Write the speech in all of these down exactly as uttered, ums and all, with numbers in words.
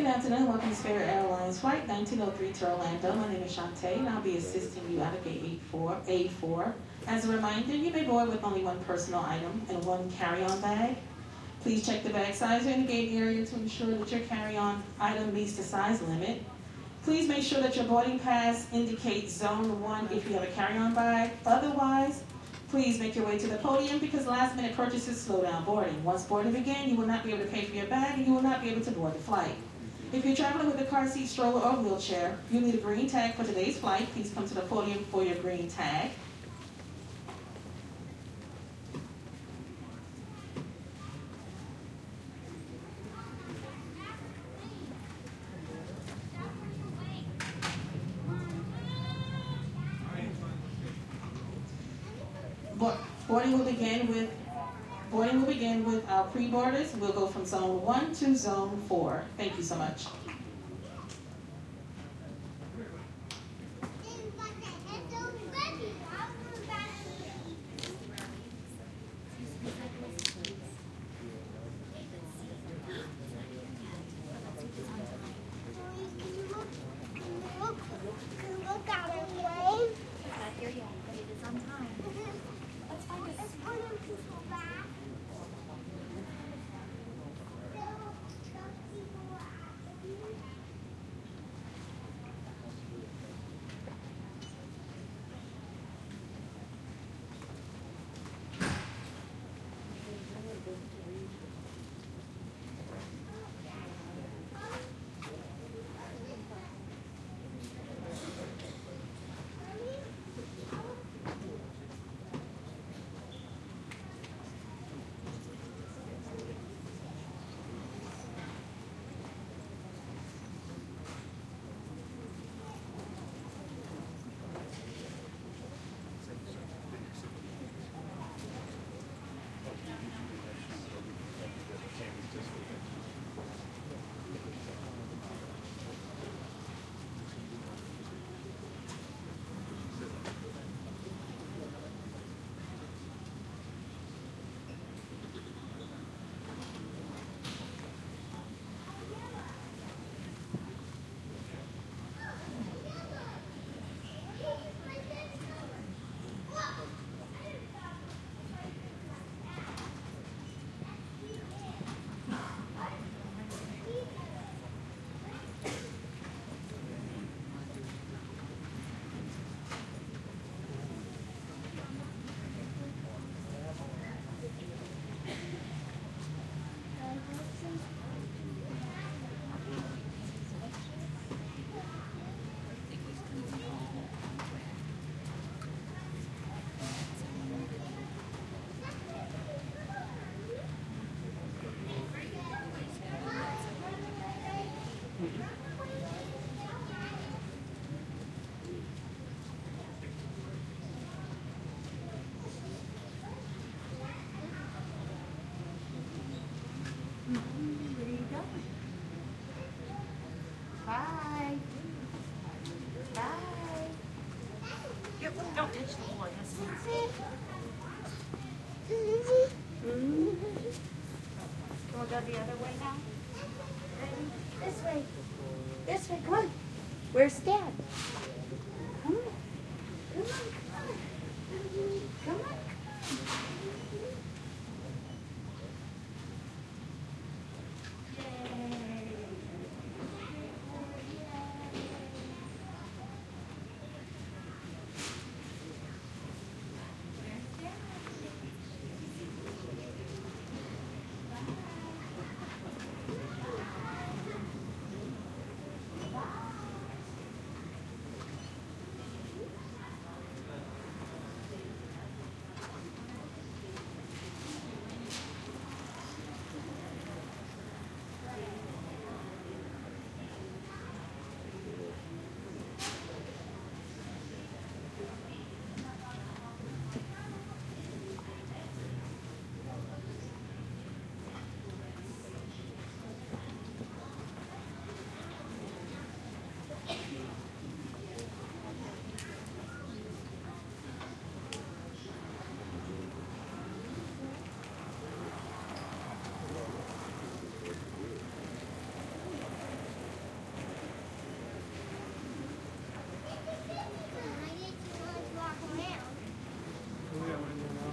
Good afternoon. Welcome to Spirit Airlines Flight nineteen oh three to Orlando. My name is Shantae, and I'll be assisting you out of gate eight four, A four. As a reminder, you may board with only one personal item and one carry-on bag. Please check the bag size in the gate area to ensure that your carry-on item meets the size limit. Please make sure that your boarding pass indicates zone one if you have a carry-on bag. Otherwise, please make your way to the podium because last-minute purchases slow down boarding. Once boarding begins, you will not be able to pay for your bag and you will not be able to board the flight. If you're traveling with a car seat, stroller, or wheelchair, you'll need a green tag for today's flight. Please come to the podium for your green tag. Boarding will begin with boarding will begin with our pre-boarders. We'll go from zone one to zone four. Thank you so much. Don't touch the floor. We'll go the other way now. This way. This way. Come on. Where's Dad? Come on. Come on. Come on.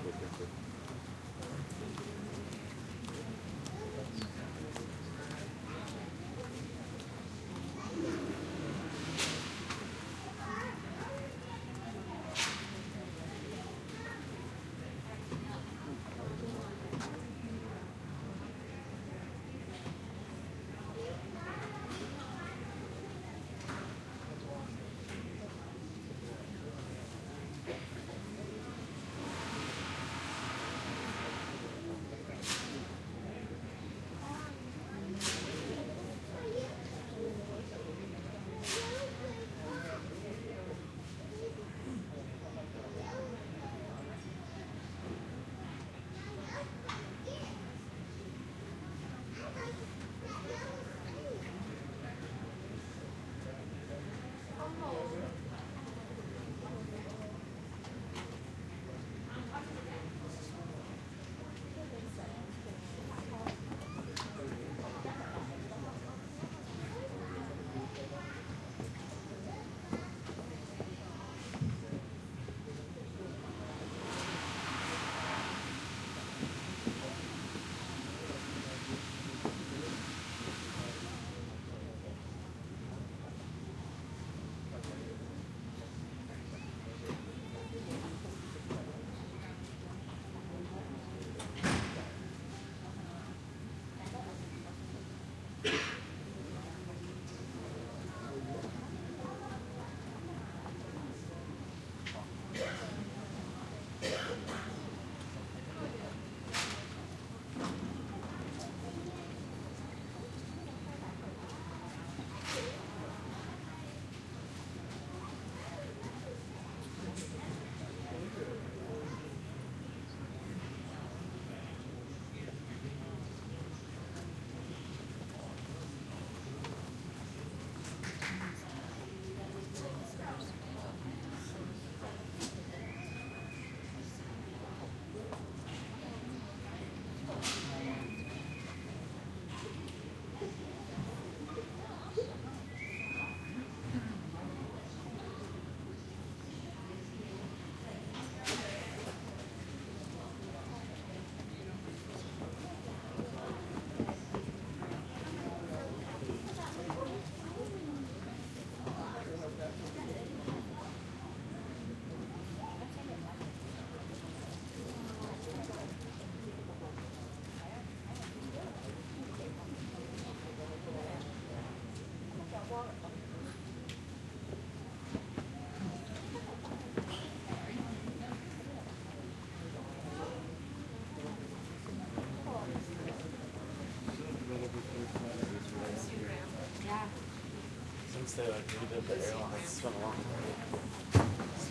Since they like redid the airline, it's been a long time.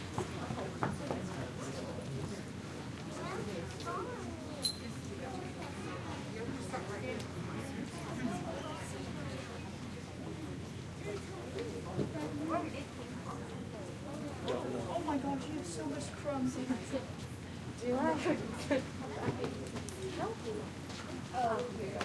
Oh my gosh, you have so much crumbs in it. Do I? Oh,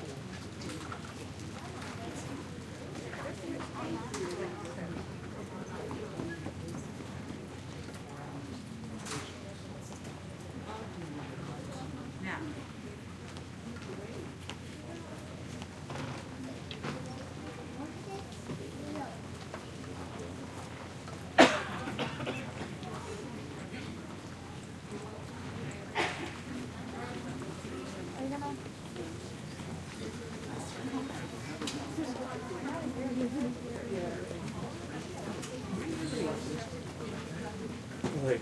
Like,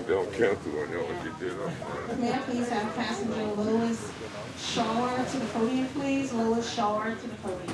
don't, they don't cancel on y'all like you did on mine. May I please have passenger Lois Shaw to the podium, please? Lois Shaw to the podium.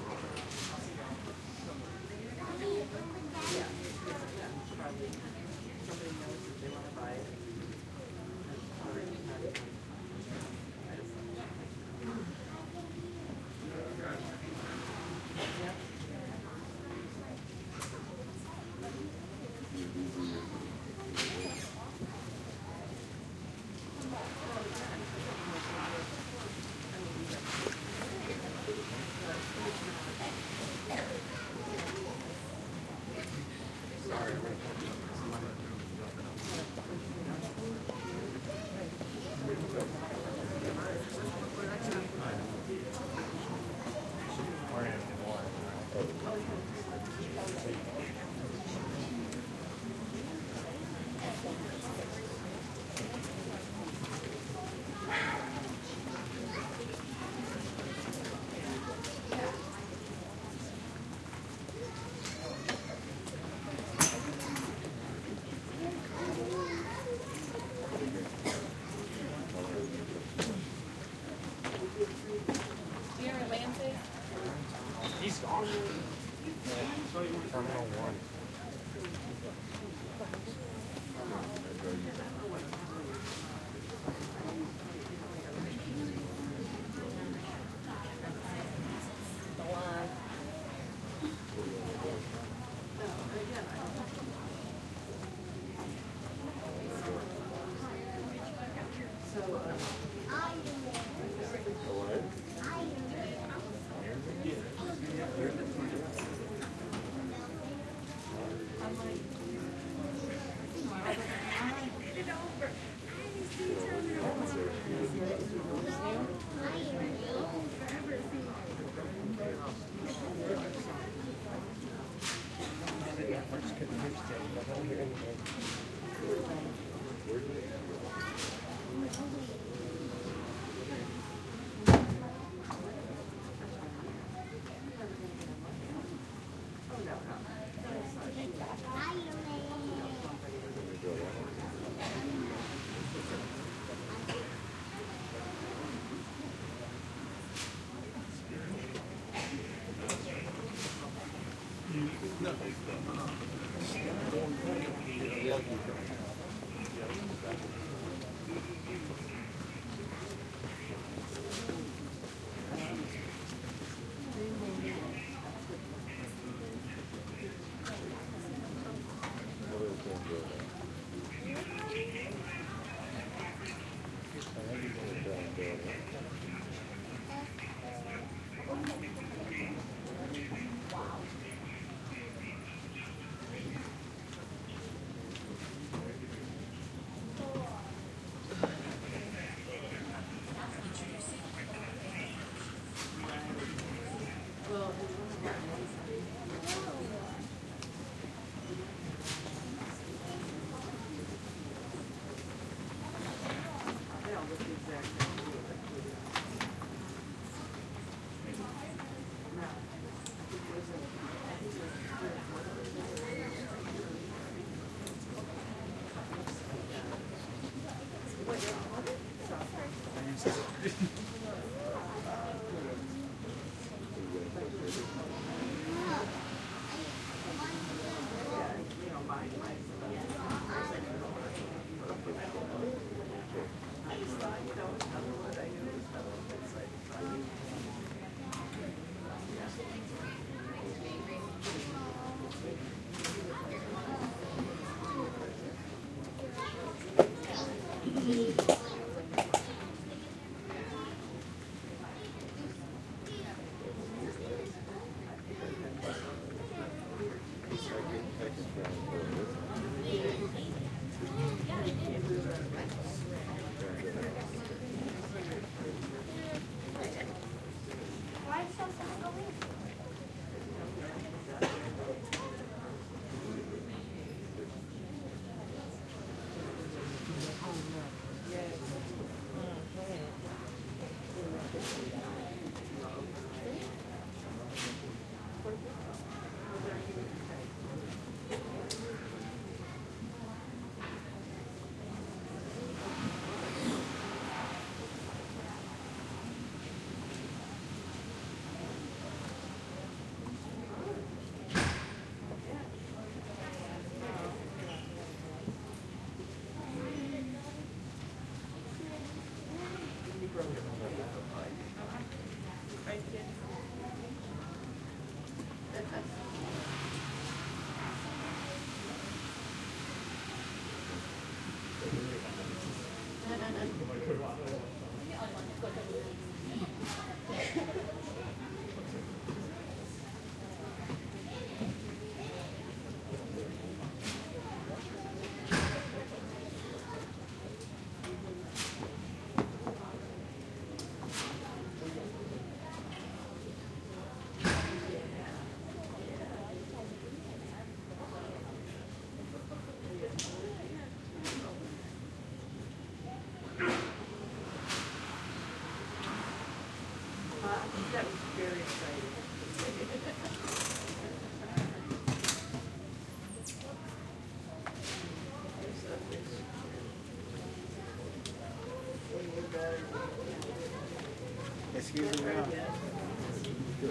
He's gone. Terminal one.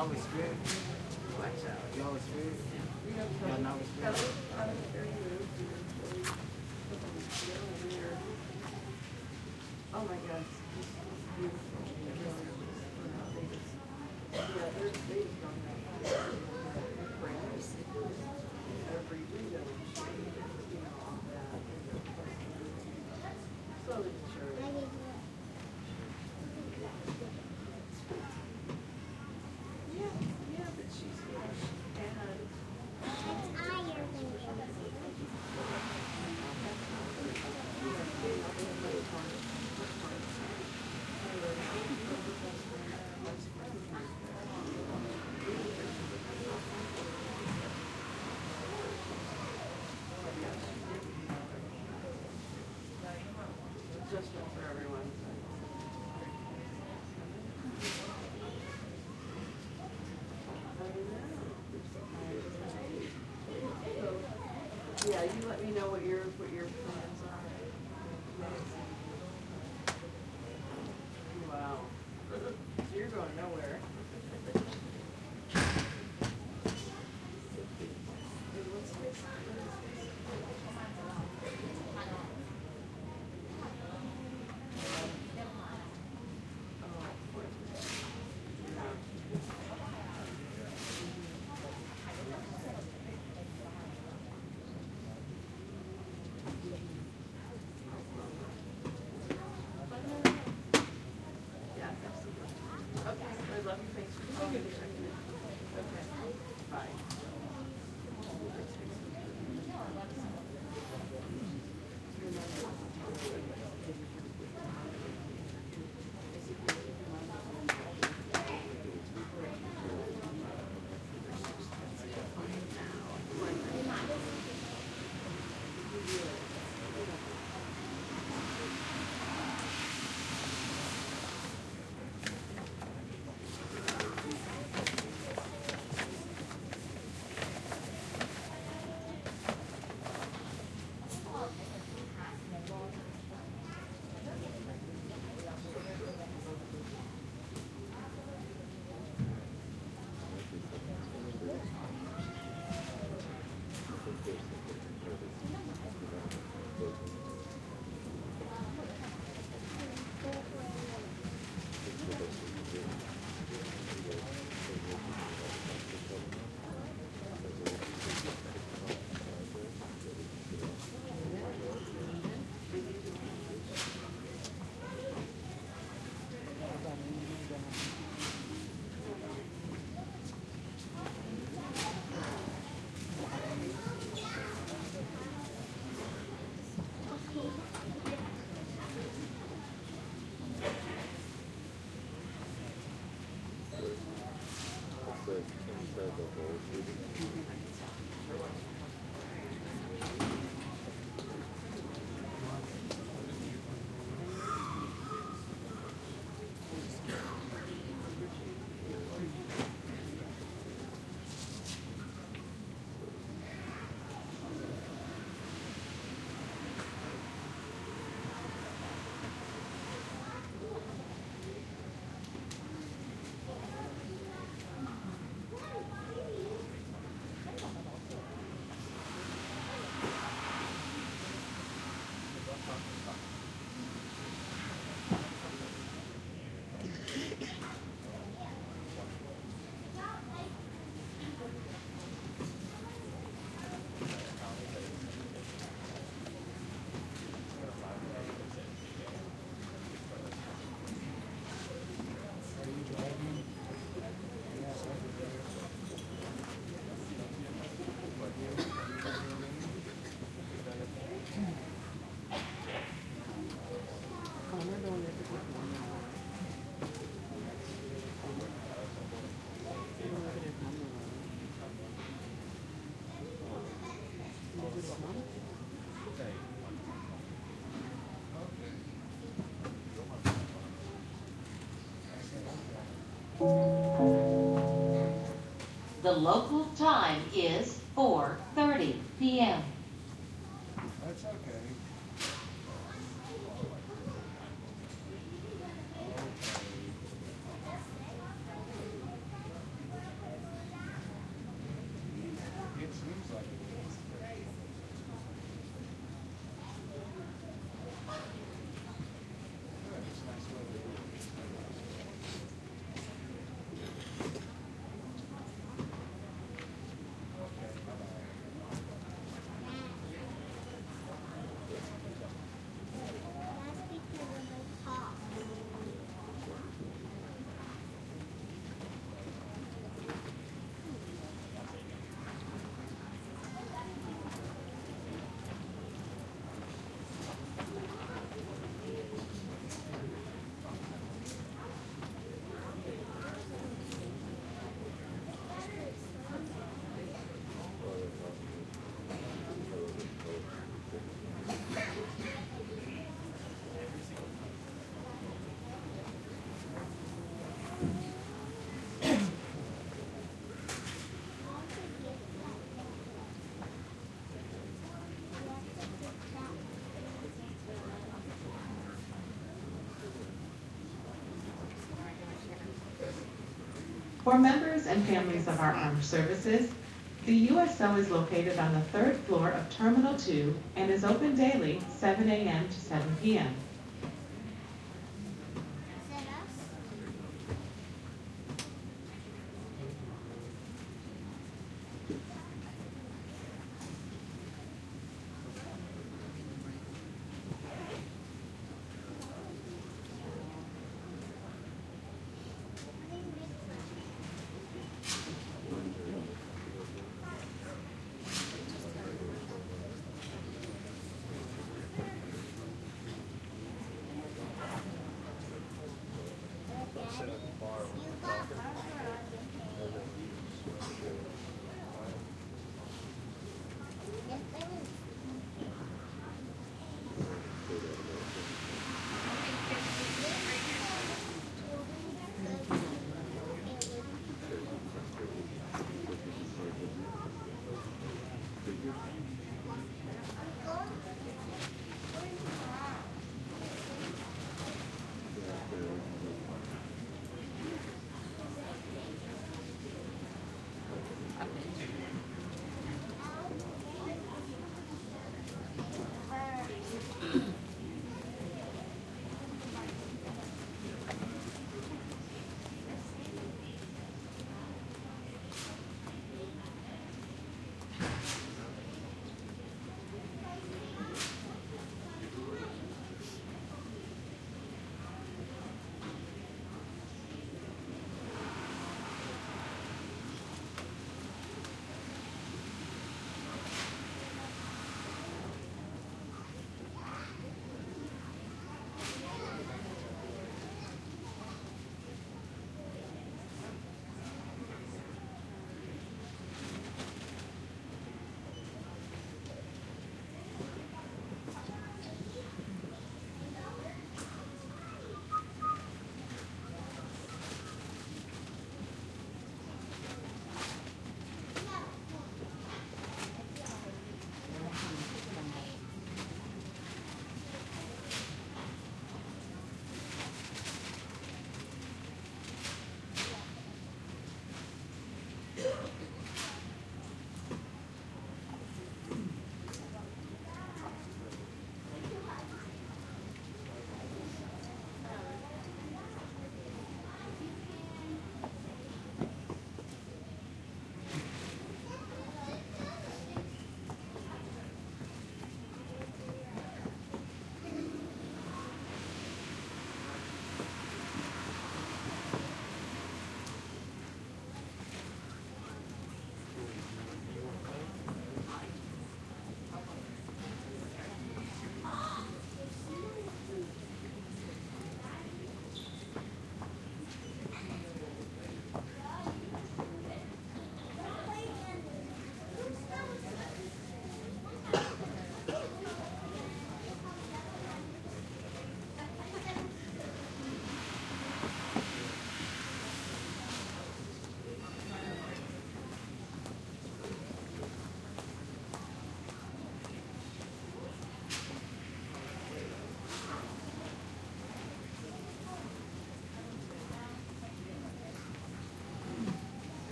Y'all was scared? Watch out. Y'all was scared? Y'all not was scared? Oh my gosh. Adjustment for everyone. Yeah, you let me know what your what your plans are. Wow. So you're going nowhere. The local time is four thirty p m That's okay. For members and families of our armed services, the U S O is located on the third floor of Terminal two and is open daily seven a m to seven p m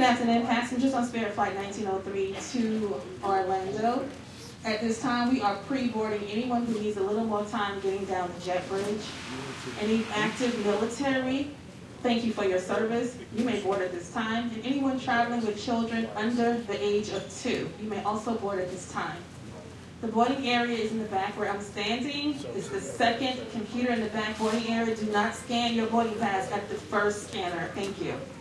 Good afternoon, passengers on Spirit Flight nineteen oh three to Orlando. At this time, we are pre-boarding anyone who needs a little more time getting down the jet bridge. Any active military, thank you for your service. You may board at this time. And anyone traveling with children under the age of two, you may also board at this time. The boarding area is in the back where I'm standing. It's the second computer in the back boarding area. Do not scan your boarding pass at the first scanner. Thank you.